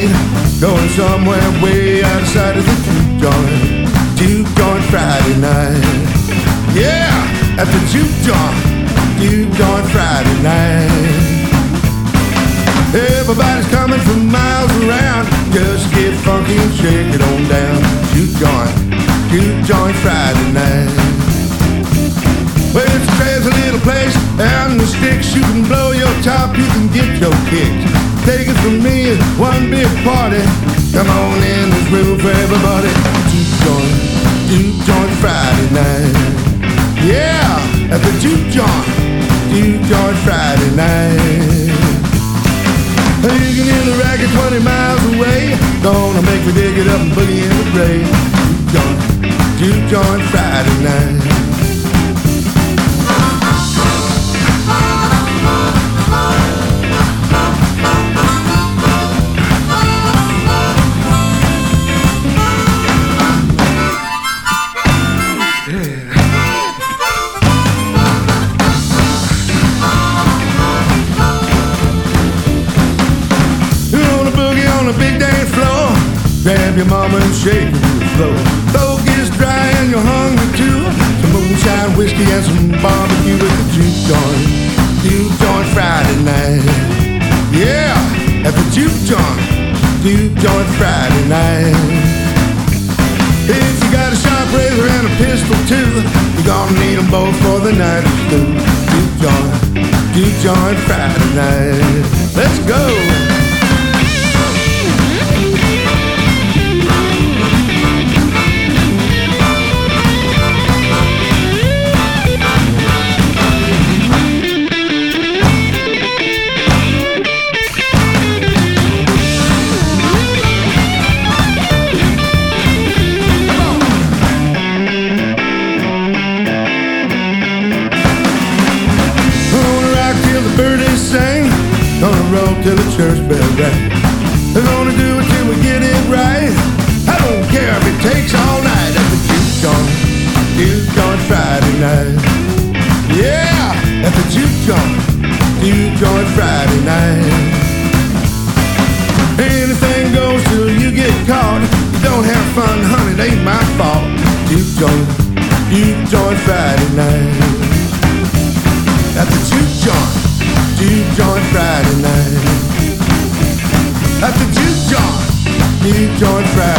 night, going somewhere way outside of the juke joint Friday night. Yeah, at the juke joint Friday night. Everybody's coming from miles around, just get funky and shake it on down. Juke joint Friday night. Well, it's a crazy little place, and the sticks, you can blow your top, you can get your kicks. Take it from me, it's one big party. Come on in, there's room for everybody. Juke joint Friday night. Yeah, at the juke joint Friday night. You can hear the racket 20 miles away. Gonna make me dig it up and boogie in the grave. Juke joint Friday night. Grab your mama and shake it to the floor. Throat gets dry and you're hungry too. Some moonshine whiskey and some barbecue with the juke joint Friday night. Yeah, at the juke joint Friday night. If you got a sharp razor and a pistol too, you're gonna need them both for the night is through. Juke joint Friday night. Let's go. Birdies sing, gonna roll till the church bell rang. We're gonna do it till we get it right. I don't care if it takes all night at the juke joint Friday night. Yeah, at the juke joint Friday night. Anything goes till you get caught. You don't have fun, honey, it ain't my fault. Juke joint Friday night. At the juke joint Friday night. At the juke joint Friday night.